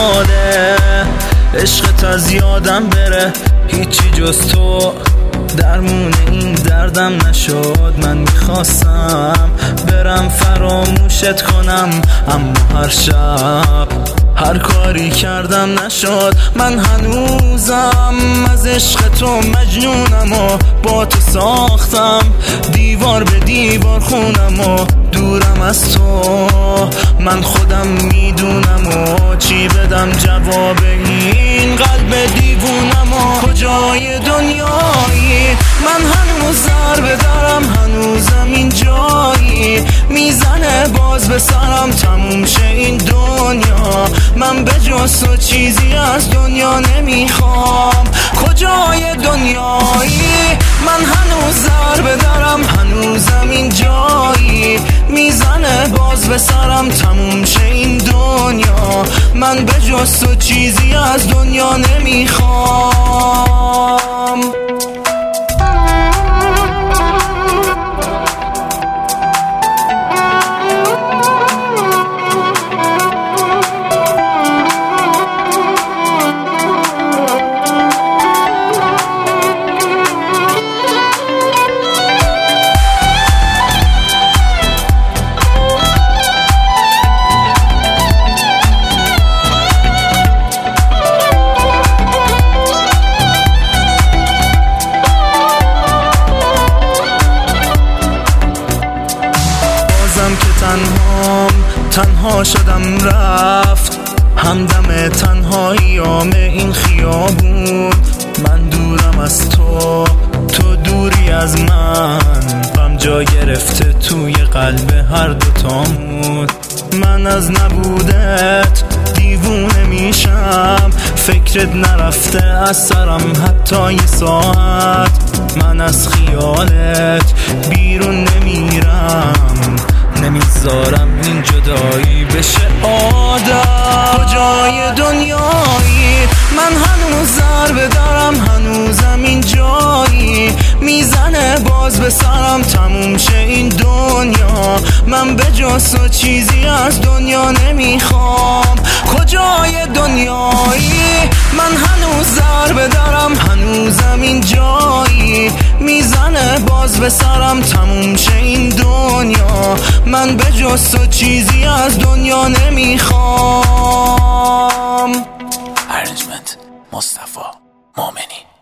محاله عشقت از یادم بره، هیچی جز تو درمون این دردم نشد. من میخواستم برم فراموشت کنم، اما هر شب هر کاری کردم نشد. من هنوزم از عشق تو مجنونم و با تو ساختم دیوار به دیوار خونم و دورم از تو. من خودم میدونم و چی بدم جواب این قلب دیوونم و کجای دنیایی. من هنوز ضربه دارم، هنوزم این جایی میزنه باز به سرم تموم شه این دنیا. من به جز تو چیزی از دنیا نمیخوام، کجای دنیایی. من هنوز ضربه دارم، هنوزم این جایی میزنه باز به سرم تموم شه این دنیا. من به جز تو چیزی از دنیا نمیخوام. تنها شدم رفت همدم تنهاییام این خیابون. من دورم از تو، تو دوری از من، غم جا گرفته توی قلب هر دوتامون. من از نبودت دیوونه میشم، فکرت نرفته از سرم حتی یه ساعت. من از خیالت بیرون نمیرم، نمیذارم این جدایی بشه عادت. کجای دنیایی. من هنوز ضربه دارم، هنوزم این جایی میزنه باز به سرم تموم شه این دنیا. من به جز تو چیزی از دنیا نمیخوام، کجای دنیایی. من هنوز ضربه دارم، هنوزم این جایی میزنه باز به سرم تموم شه این دنیا. من به جز تو چیزی از دنیا نمیخوام. ارنجمنت مصطفی مومنی.